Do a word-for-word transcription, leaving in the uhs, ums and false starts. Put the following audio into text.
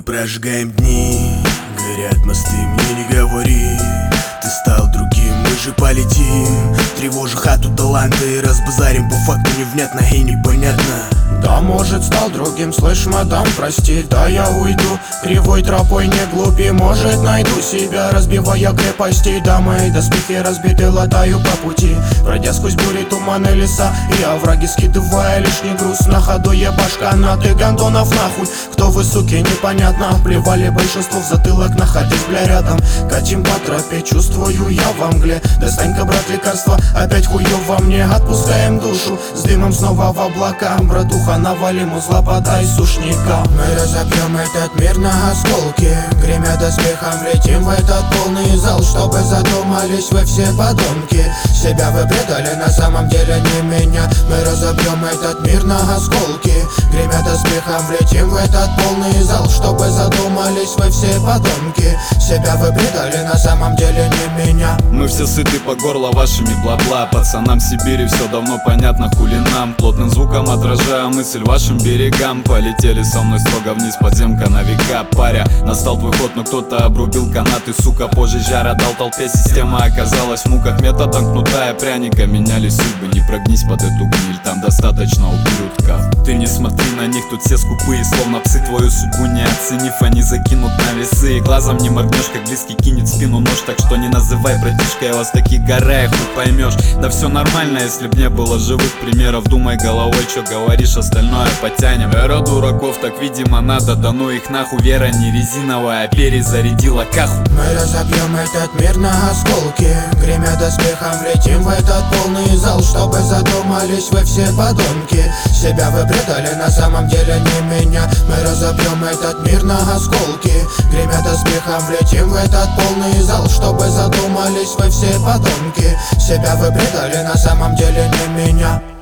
прожигаем дни, горят мосты, мне не говори. Ты стал другим, мы же полетим. Тревожу хату таланта и разбазарим. По факту невнятно и непонятно. Да, может, стал другим, слышь, мадам, прости, да я уйду кривой тропой, не глупи, может, найду себя, разбивая крепости. Да, мои доспехи разбиты, латаю по пути, пройдя сквозь бури, туманы, леса и овраги, скидывая лишний груз. На ходу ебашь канаты, гондонов нахуй. Кто вы, суки, непонятно. Плевали большинство в затылок, находясь, бля, рядом. Катим по тропе, чувствую я во мгле. Достань-ка, брат, лекарства, опять хуёво мне. Отпускаем душу с дымом снова в облака. Братуха, навалим узла, подай сушника. Мы разобьем этот мир на осколки, гремя доспехом влетим в этот полный зал. Чтобы задумались вы все подонки, себя вы предали, на самом деле не меня. Мы разобьем этот мир на осколки, гремя доспехом влетим в этот полный зал. Чтобы задумались вы все подонки, себя вы предали, на самом деле не меня. Мы все сыты по горло вашими бла-бла. Пацанам Сибири все давно понятно, хули нам. Плотным звуком отражая мысль вашим берегам. Полетели со мной строго вниз, подземка на века. Паря, настал твой ход, но кто-то обрубил канаты, сука. Позже жара дал толпе, система оказалась в муках. Методом кнута и пряника меняли судьбы. Не прогнись под эту гниль, там достаточно ублюдков. Ты не смотри на них, тут все скупые, словно псы. Твою судьбу не оценив, они закинут на весы. И глазом не моргнешь, как близкий кинет в спину нож. Так что не называй, братишка, я вас таких горяев, хуй поймешь. Да все нормально, если б не было живых примеров. Думай головой, что говоришь, остальное потянем. Эра дураков, так видимо надо, да ну их нахуй. Вера не резиновая, перезарядила каху. Мы разобьем этот мир на осколки, гремя доспехом влетим в этот полный зал. Чтобы задумались вы все подонки, себя вы предали, на самом деле не меня. Мы разобьем этот мир на осколки, гремя доспехом влетим в этот полный зал. Чтобы задумались вы все подонки, себя вы предали, на самом деле не меня.